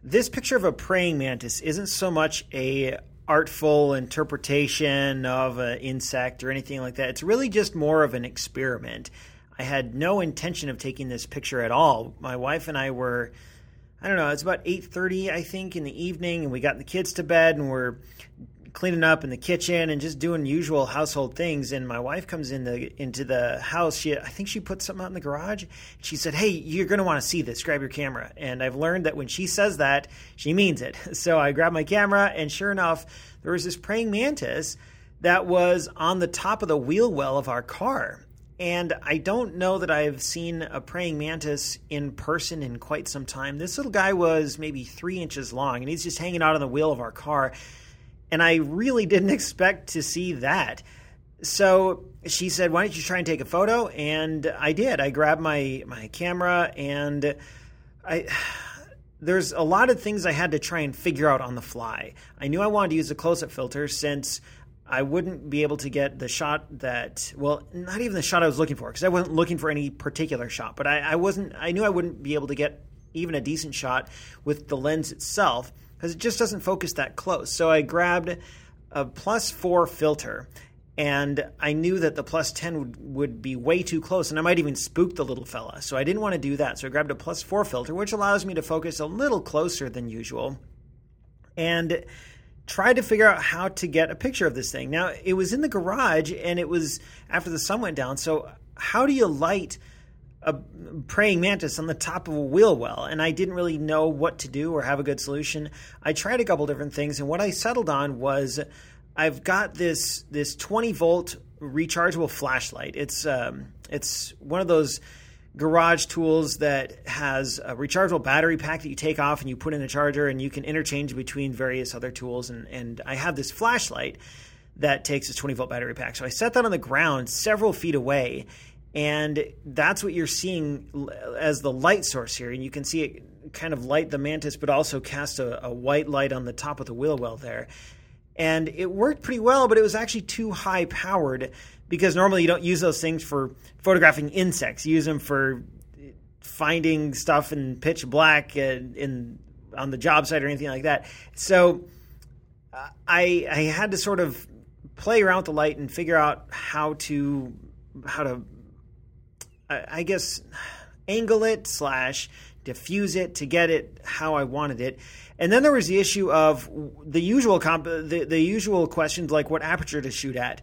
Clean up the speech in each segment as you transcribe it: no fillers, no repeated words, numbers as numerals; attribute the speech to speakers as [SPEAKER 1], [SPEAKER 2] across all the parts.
[SPEAKER 1] This picture of a praying mantis isn't so much a artful interpretation of an insect or anything like that. It's really just more of an experiment. I had no intention of taking this picture at all. My wife and I were, I don't know, it's about 8:30, I think, in the evening, and we got the kids to bed, and we're cleaning up in the kitchen and just doing usual household things. And my wife comes into the house. I think she put something out in the garage. She said, "Hey, you're going to want to see this. Grab your camera." And I've learned that when she says that, she means it. So I grabbed my camera, and sure enough, there was this praying mantis that was on the top of the wheel well of our car. And I don't know that I've seen a praying mantis in person in quite some time. This little guy was maybe 3 inches long, and he's just hanging out on the wheel of our car. And I really didn't expect to see that. So she said, "Why don't you try and take a photo?" And I did. I grabbed my camera, and there's a lot of things I had to try and figure out on the fly. I knew I wanted to use a close-up filter since I wouldn't be able to get the shot that, well, not even the shot I was looking for, because I wasn't looking for any particular shot. But I knew I wouldn't be able to get even a decent shot with the lens itself, because it just doesn't focus that close. So I grabbed a +4 filter, and I knew that the +10 would be way too close, and I might even spook the little fella. So I didn't want to do that. So I grabbed a +4 filter, which allows me to focus a little closer than usual, and tried to figure out how to get a picture of this thing. Now, it was in the garage, and it was after the sun went down. So how do you light a praying mantis on the top of a wheel well? And I didn't really know what to do or have a good solution. I tried a couple different things, and what I settled on was I've got this 20-volt rechargeable flashlight. It's one of those garage tools that has a rechargeable battery pack that you take off and you put in a charger, and you can interchange between various other tools. And I have this flashlight that takes this 20-volt battery pack. So I set that on the ground several feet away, and that's what you're seeing as the light source here. And you can see it kind of light the mantis, but also cast a white light on the top of the wheel well there. And it worked pretty well, but it was actually too high powered, because normally you don't use those things for photographing insects. You use them for finding stuff in pitch black on the job site or anything like that. So I had to sort of play around with the light and figure out how to I guess angle it / diffuse it to get it how I wanted it. And then there was the issue of the usual the usual questions, like what aperture to shoot at,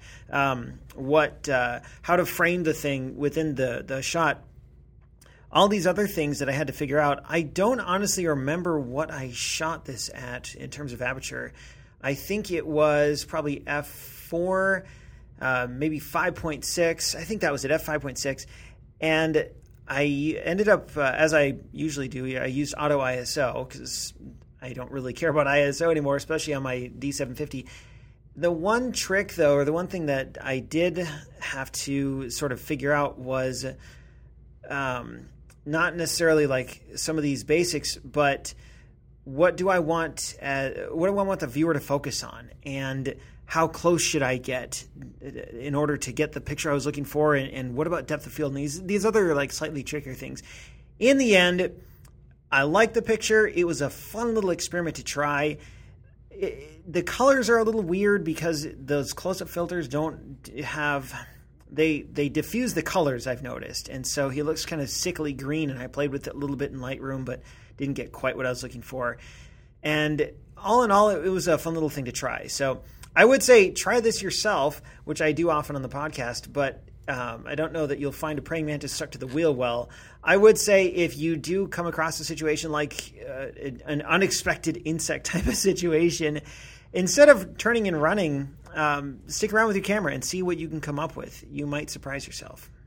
[SPEAKER 1] how to frame the thing within the shot, all these other things that I had to figure out. I don't honestly remember what I shot this at in terms of aperture. I think it was probably f4, maybe 5.6. I think that was it, f5.6. And I ended up, as I usually do, I used auto ISO because I don't really care about ISO anymore, especially on my D750. The one trick, though, or the one thing that I did have to sort of figure out was not necessarily like some of these basics, but what do I want the viewer to focus on, and how close should I get in order to get the picture I was looking for, and what about depth of field, and these other like slightly trickier things. In the end, I liked the picture. It was a fun little experiment to try. The colors are a little weird because those close-up filters don't have... They diffuse the colors, I've noticed. And so he looks kind of sickly green, and I played with it a little bit in Lightroom, but didn't get quite what I was looking for. And all in all, it was a fun little thing to try. So I would say try this yourself, which I do often on the podcast, but I don't know that you'll find a praying mantis stuck to the wheel well. I would say if you do come across a situation like an unexpected insect type of situation, instead of turning and running, stick around with your camera and see what you can come up with. You might surprise yourself.